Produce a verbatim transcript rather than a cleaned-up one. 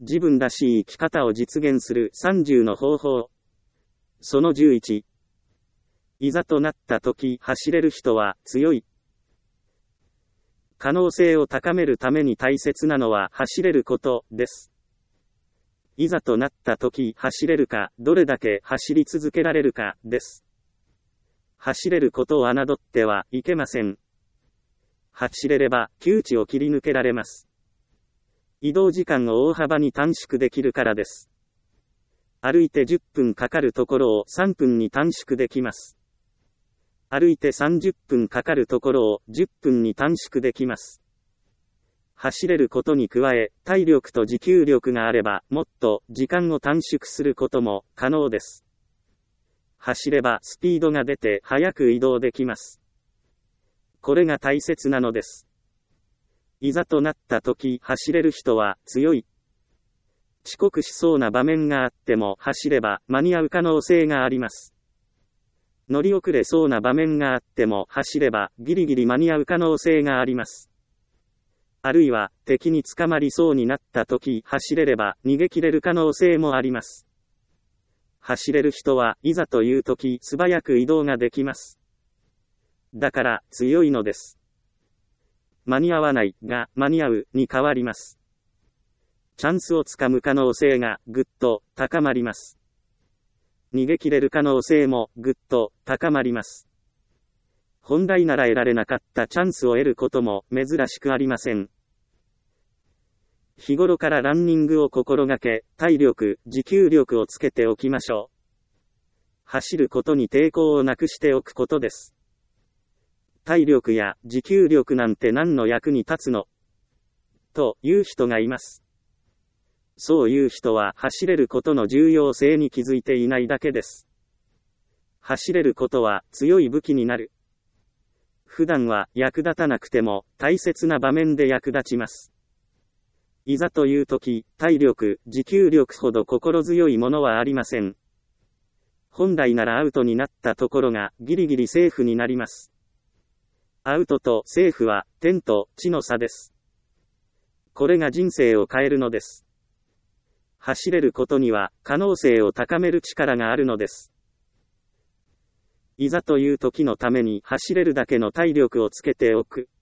自分らしい生き方を実現するさんじゅうの方法。そのじゅういち。いざとなった時走れる人は強い。可能性を高めるために大切なのは走れることです。いざとなった時走れるか、どれだけ走り続けられるかです。走れることを侮ってはいけません。走れれば窮地を切り抜けられます。移動時間を大幅に短縮できるからです。歩いてじゅっぷんかかるところをさんぷんに短縮できます。歩いてさんじゅっぷんかかるところをじゅっぷんに短縮できます。走れることに加え、体力と持久力があれば、もっと時間を短縮することも可能です。走ればスピードが出て早く移動できます。これが大切なのです。いざとなった時走れる人は強い。遅刻しそうな場面があっても走れば間に合う可能性があります。乗り遅れそうな場面があっても走ればギリギリ間に合う可能性があります。あるいは敵に捕まりそうになった時走れれば逃げ切れる可能性もあります。走れる人はいざという時素早く移動ができます。だから強いのです。間に合わないが間に合うに変わります。チャンスをつかむ可能性がぐっと高まります。逃げ切れる可能性もぐっと高まります。本来なら得られなかったチャンスを得ることも珍しくありません。日頃からランニングを心がけ、体力、持久力をつけておきましょう。走ることに抵抗をなくしておくことです。体力や持久力なんて何の役に立つの？という人がいます。そういう人は走れることの重要性に気づいていないだけです。走れることは強い武器になる。普段は役立たなくても大切な場面で役立ちます。いざという時、体力、持久力ほど心強いものはありません。本来ならアウトになったところがギリギリセーフになります。アウトとセーフは天と地の差です。これが人生を変えるのです。走れることには可能性を高める力があるのです。いざという時のために走れるだけの体力をつけておく。